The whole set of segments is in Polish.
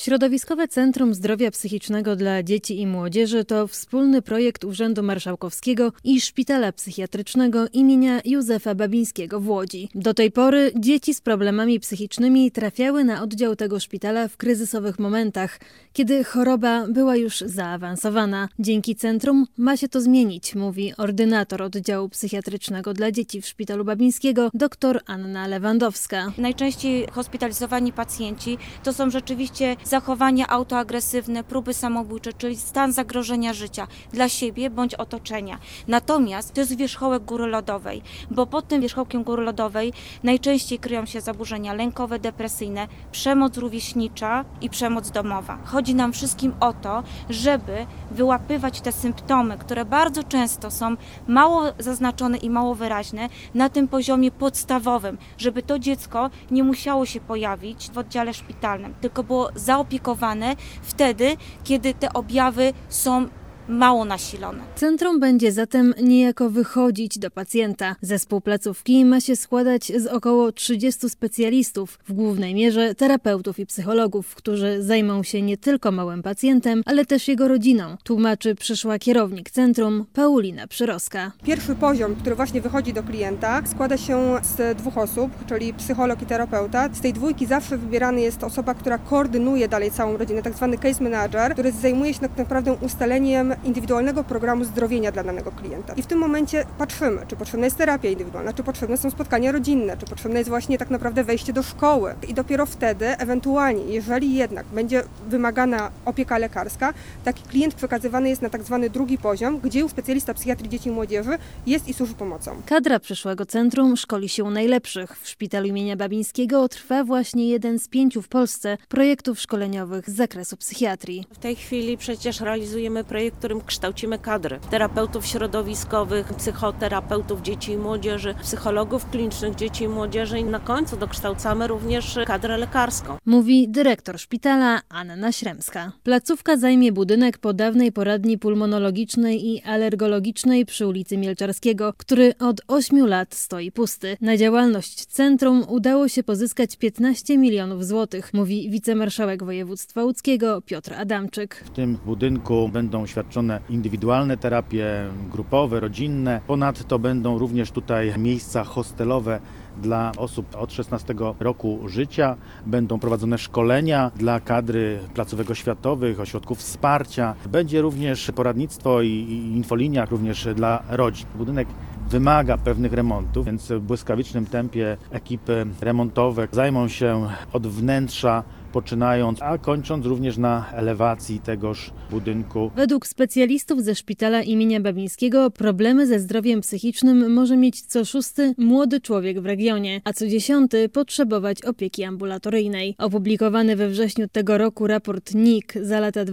Środowiskowe Centrum Zdrowia Psychicznego dla Dzieci i Młodzieży to wspólny projekt Urzędu Marszałkowskiego i Szpitala Psychiatrycznego imienia Józefa Babińskiego w Łodzi. Do tej pory dzieci z problemami psychicznymi trafiały na oddział tego szpitala w kryzysowych momentach, kiedy choroba była już zaawansowana. Dzięki centrum ma się to zmienić, mówi ordynator oddziału psychiatrycznego dla dzieci w Szpitalu Babińskiego dr Anna Lewandowska. Najczęściej hospitalizowani pacjenci to są rzeczywiście zachowania autoagresywne, próby samobójcze, czyli stan zagrożenia życia dla siebie bądź otoczenia. Natomiast to jest wierzchołek góry lodowej, bo pod tym wierzchołkiem góry lodowej najczęściej kryją się zaburzenia lękowe, depresyjne, przemoc rówieśnicza i przemoc domowa. Chodzi nam wszystkim o to, żeby wyłapywać te symptomy, które bardzo często są mało zaznaczone i mało wyraźne na tym poziomie podstawowym, żeby to dziecko nie musiało się pojawić w oddziale szpitalnym, tylko było zaopiekowane wtedy, kiedy te objawy są mało nasilone. Centrum będzie zatem niejako wychodzić do pacjenta. Zespół placówki ma się składać z około 30 specjalistów, w głównej mierze terapeutów i psychologów, którzy zajmą się nie tylko małym pacjentem, ale też jego rodziną, tłumaczy przyszła kierownik centrum Paulina Przyrowska. Pierwszy poziom, który właśnie wychodzi do klienta, składa się z 2 osób, czyli psycholog i terapeuta. Z tej dwójki zawsze wybierany jest osoba, która koordynuje dalej całą rodzinę, tak zwany case manager, który zajmuje się tak naprawdę ustaleniem indywidualnego programu zdrowienia dla danego klienta. I w tym momencie patrzymy, czy potrzebna jest terapia indywidualna, czy potrzebne są spotkania rodzinne, czy potrzebne jest właśnie tak naprawdę wejście do szkoły. I dopiero wtedy, ewentualnie, jeżeli jednak będzie wymagana opieka lekarska, taki klient przekazywany jest na tak zwany drugi poziom, gdzie specjalista psychiatrii dzieci i młodzieży jest i służy pomocą. Kadra przyszłego centrum szkoli się najlepszych. W Szpitalu imienia Babińskiego trwa właśnie jeden z 5 w Polsce projektów szkoleniowych z zakresu psychiatrii. W tej chwili przecież realizujemy projekt, w którym kształcimy kadry terapeutów środowiskowych, psychoterapeutów dzieci i młodzieży, psychologów klinicznych dzieci i młodzieży i na końcu dokształcamy również kadrę lekarską. Mówi dyrektor szpitala Anna Śremska. Placówka zajmie budynek po dawnej poradni pulmonologicznej i alergologicznej przy ulicy Mielczarskiego, który od 8 lat stoi pusty. Na działalność centrum udało się pozyskać 15 milionów złotych, mówi wicemarszałek województwa łódzkiego Piotr Adamczyk. W tym budynku będą świadczone indywidualne terapie, grupowe, rodzinne. Ponadto będą również tutaj miejsca hostelowe dla osób od 16 roku życia. Będą prowadzone szkolenia dla kadry placówek oświatowych, ośrodków wsparcia. Będzie również poradnictwo i infolinia również dla rodzin. Budynek wymaga pewnych remontów, więc w błyskawicznym tempie ekipy remontowe zajmą się od wnętrza poczynając, a kończąc również na elewacji tegoż budynku. Według specjalistów ze Szpitala imienia Babińskiego problemy ze zdrowiem psychicznym może mieć co 6 młody człowiek w regionie, a co 10 potrzebować opieki ambulatoryjnej. Opublikowany we wrześniu tego roku raport NIK za lata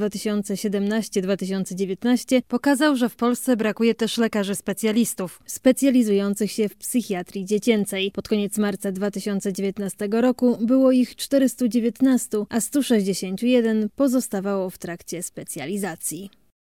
2017-2019 pokazał, że w Polsce brakuje też lekarzy specjalistów specjalizujących się w psychiatrii dziecięcej. Pod koniec marca 2019 roku było ich 419, a 161 pozostawało w trakcie specjalizacji.